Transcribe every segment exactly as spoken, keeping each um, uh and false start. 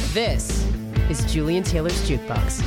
This is Julian Taylor's Jukebox.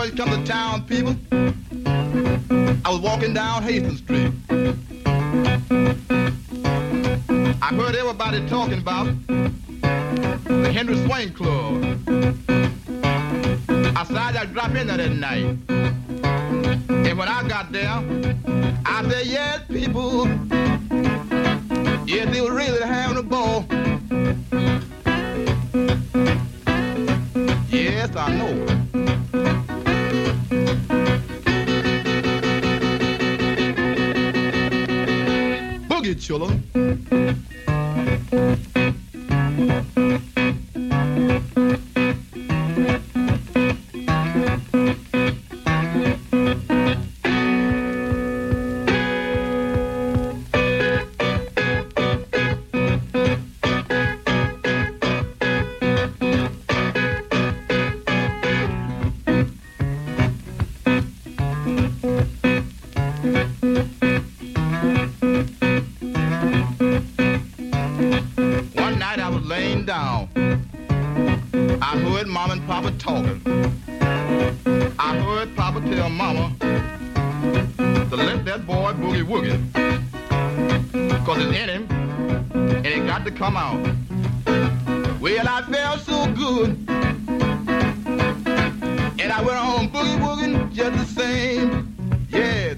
first come to town, people, I was walking down Hastings Street. I heard everybody talking about the Henry Swain Club. I decided I'd drop in there that night. And when I got there, I said, yes, people, yes, they were really having a ball. Yes, I know. Boogie children. Come out. Well, I felt so good, and I went on boogie wooging just the same. Yes.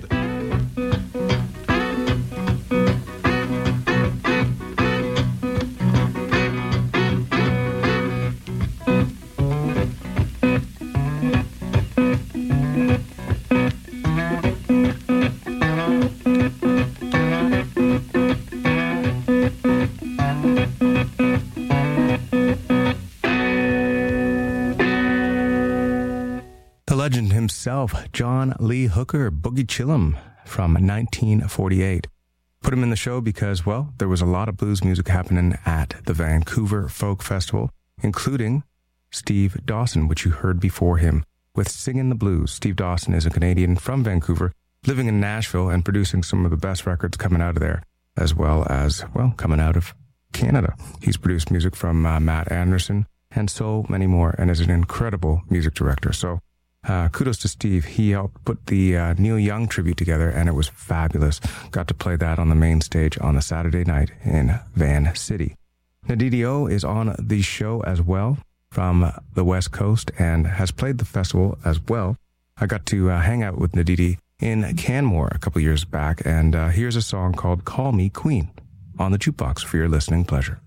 John Lee Hooker, Boogie Chillum from nineteen forty-eight. Put him in the show because, well, there was a lot of blues music happening at the Vancouver Folk Festival, including Steve Dawson, which you heard before him, with Singin' the Blues. Steve Dawson is a Canadian from Vancouver, living in Nashville and producing some of the best records coming out of there, as well as, well, coming out of Canada. He's produced music from uh, Matt Anderson and so many more, and is an incredible music director. So, Uh, kudos to Steve. He helped put the uh, Neil Young tribute together, and it was fabulous. Got to play that on the main stage on a Saturday night in Van City. Ndidi O is on the show as well from the West Coast and has played the festival as well. I got to uh, hang out with Ndidi in Canmore a couple years back, and uh, here's a song called Call Me Queen on the jukebox for your listening pleasure.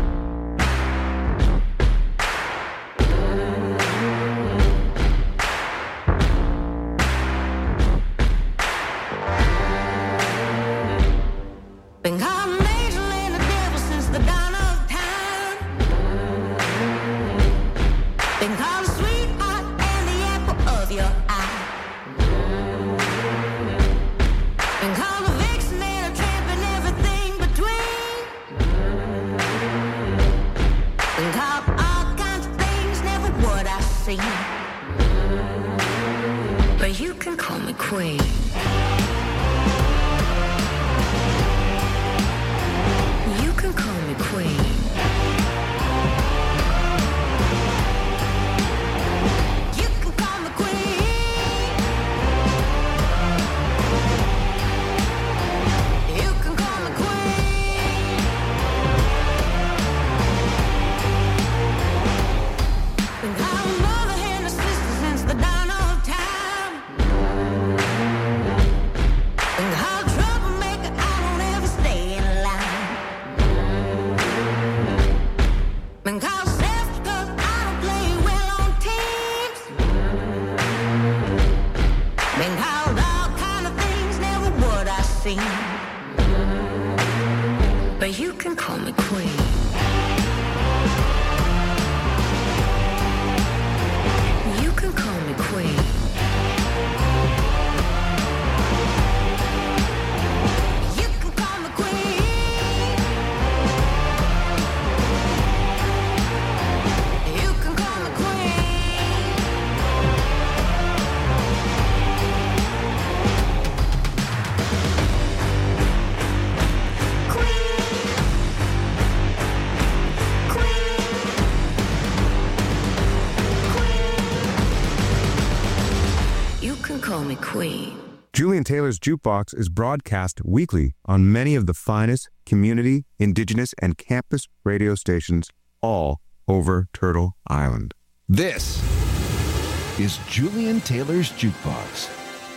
But you can call me queen. You can call me queen. You can call me queen. You can call me queen. And I'm mother and a sister since the dawn of time. And how troublemaker, I don't ever stay in line. And call self because I don't play well on teams. Been called all kind of things, never what I seen. But you can call me queen. You can call me queen. You can call me queen. queen. Julian Taylor's Jukebox is broadcast weekly on many of the finest community, indigenous, and campus radio stations all over Turtle Island. This is Julian Taylor's Jukebox.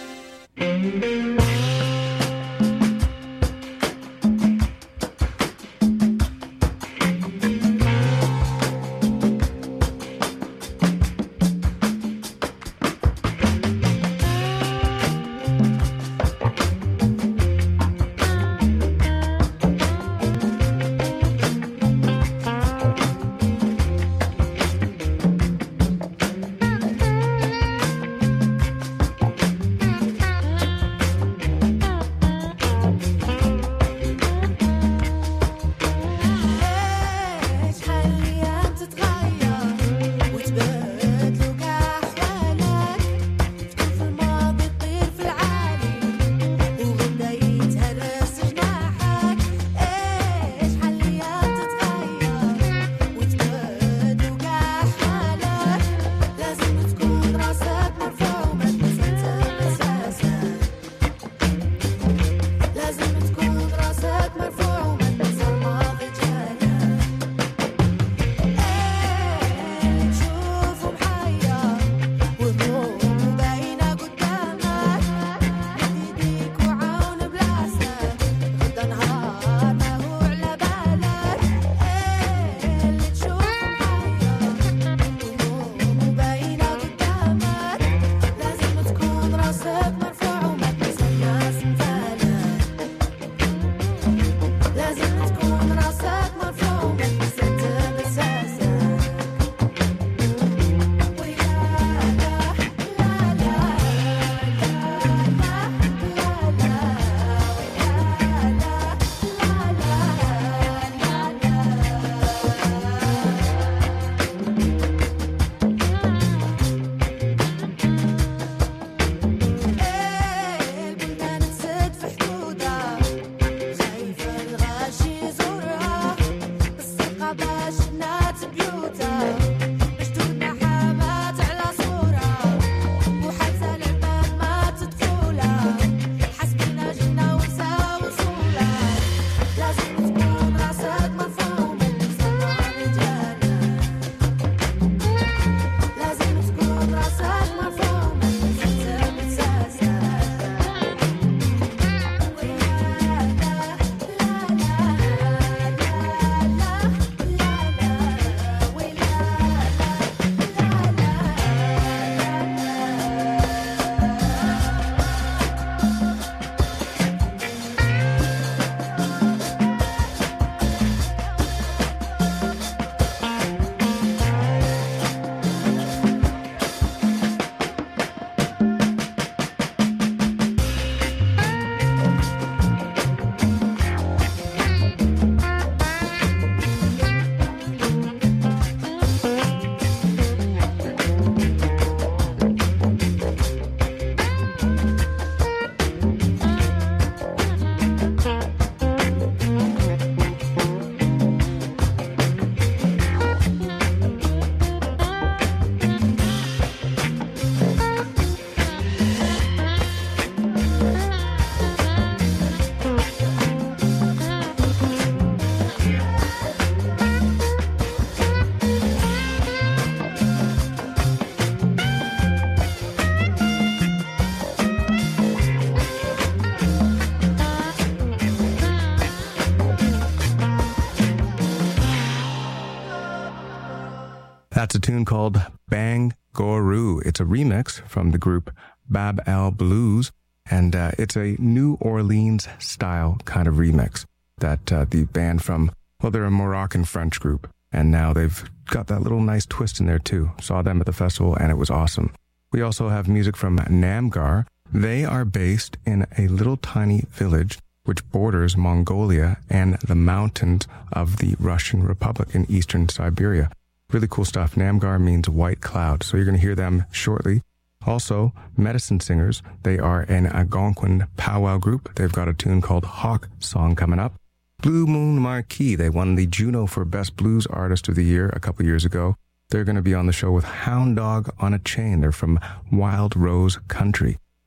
That's a tune called Bang Goru. It's a remix from the group Bab El Blues, and uh, it's a New Orleans style kind of remix that uh, the band from, well, they're a Moroccan French group, and now they've got that little nice twist in there too. Saw them at the festival, and it was awesome. We also have music from Namgar. They are based in a little tiny village which borders Mongolia and the mountains of the Russian Republic in eastern Siberia. Really cool stuff. Namgar means white cloud, so you're going to hear them shortly. Also, Medicine Singers. They are an Algonquin powwow group. They've got a tune called Hawk Song coming up. Blue Moon Marquee. They won the Juno for Best Blues Artist of the Year a couple years ago. They're going to be on the show with Hound Dog on a Chain. They're from Wild Rose Country.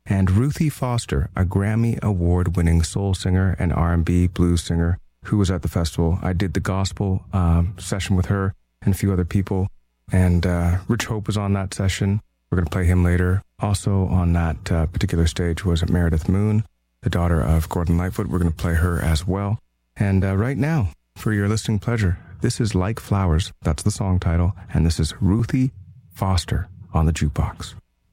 and Ruthie Foster, a Grammy Award-winning soul singer and R and B blues singer who was at the festival. I did the gospel um, session with her and a few other people, and uh, Rich Hope was on that session. We're going to play him later. Also on that uh, particular stage was Meredith Moon, the daughter of Gordon Lightfoot. We're going to play her as well. And uh, right now, for your listening pleasure, this is Like Flowers. That's the song title. And this is Ruthie Foster on the jukebox.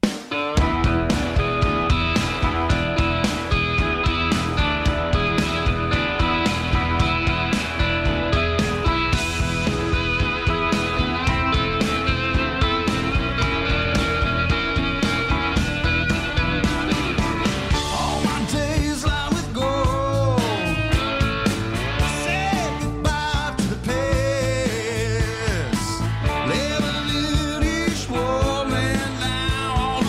Living in each woman now.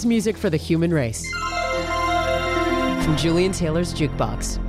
music for the human race. From Julian Taylor's Jukebox.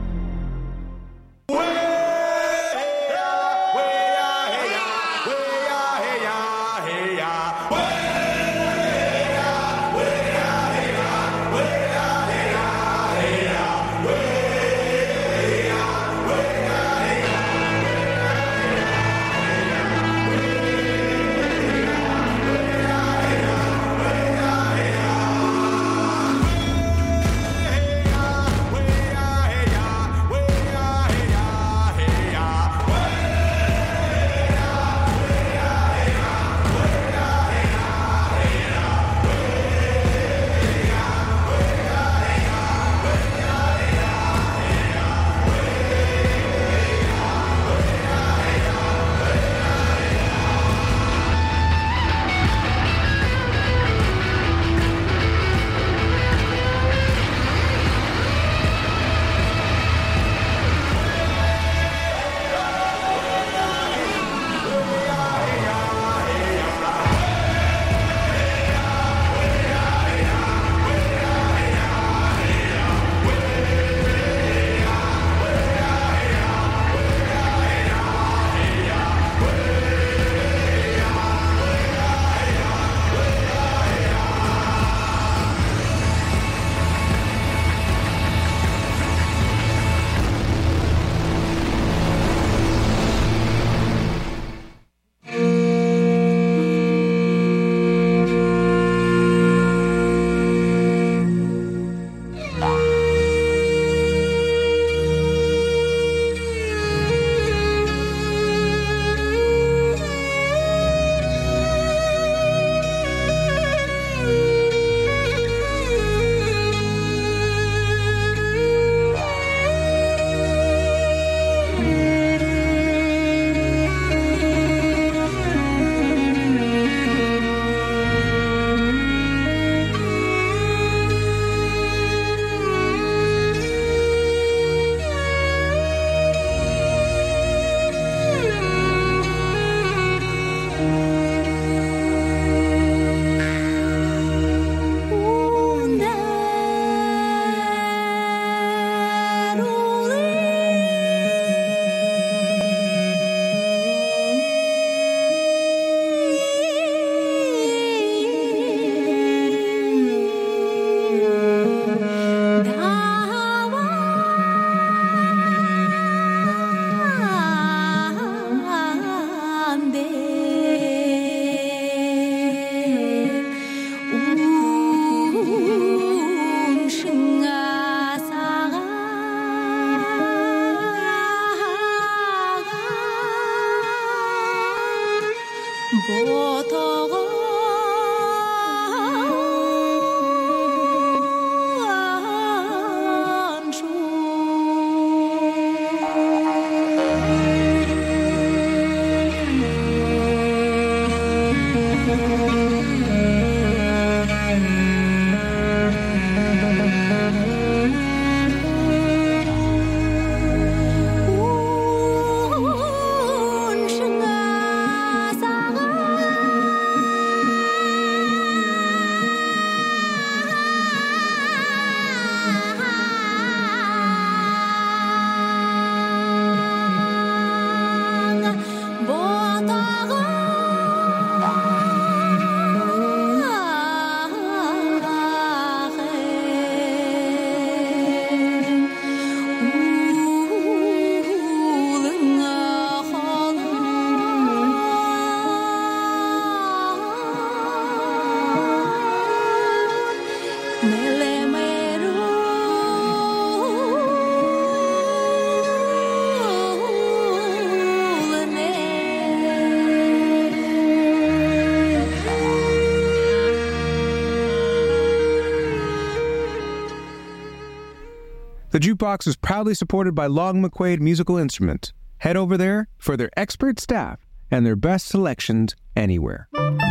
The Jukebox is proudly supported by Long McQuaid Musical Instruments. Head over there for their expert staff and their best selections anywhere.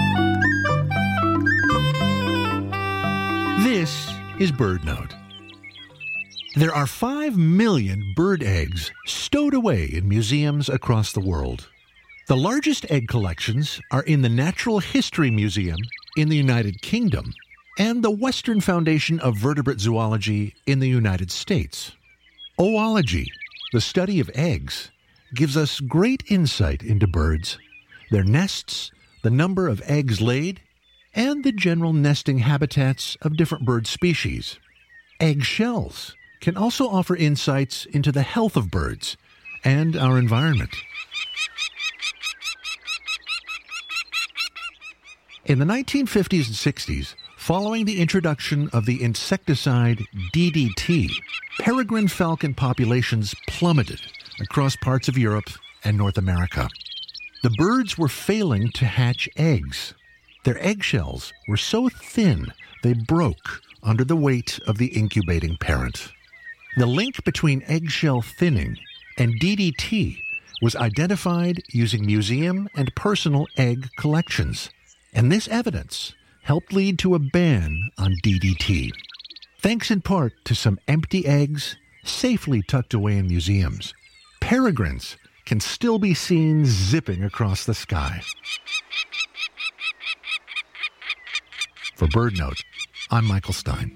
This is BirdNote. There are five million bird eggs stowed away in museums across the world. The largest egg collections are in the Natural History Museum in the United Kingdom. and the Western Foundation of Vertebrate Zoology in the United States. Oology, the study of eggs, gives us great insight into birds, their nests, the number of eggs laid, and the general nesting habitats of different bird species. Eggshells can also offer insights into the health of birds and our environment. In the nineteen fifties and sixties, following the introduction of the insecticide D D T, peregrine falcon populations plummeted across parts of Europe and North America. The birds were failing to hatch eggs. Their eggshells were so thin they broke under the weight of the incubating parent. The link between eggshell thinning and D D T was identified using museum and personal egg collections, and this evidence helped lead to a ban on D D T, thanks in part to some empty eggs safely tucked away in museums. Peregrines can still be seen zipping across the sky. For BirdNote, I'm Michael Stein.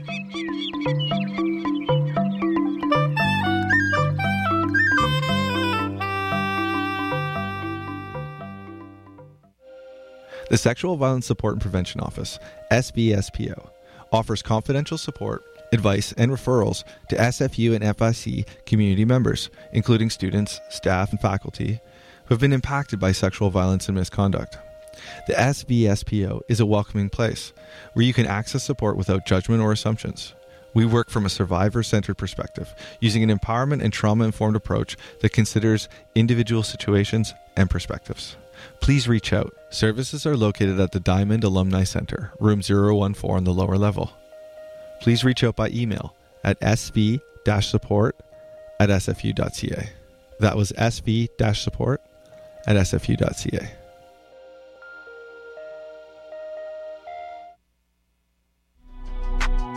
The Sexual Violence Support and Prevention Office, S V S P O, offers confidential support, advice, and referrals to S F U and F I C community members, including students, staff, and faculty who have been impacted by sexual violence and misconduct. The S V S P O is a welcoming place where you can access support without judgment or assumptions. We work from a survivor-centered perspective, using an empowerment and trauma-informed approach that considers individual situations and perspectives. Please reach out. Services are located at the Diamond Alumni Center, room zero one four on the lower level. Please reach out by email at s v dash support at s f u dot c a. That was s v dash support at s f u dot c a.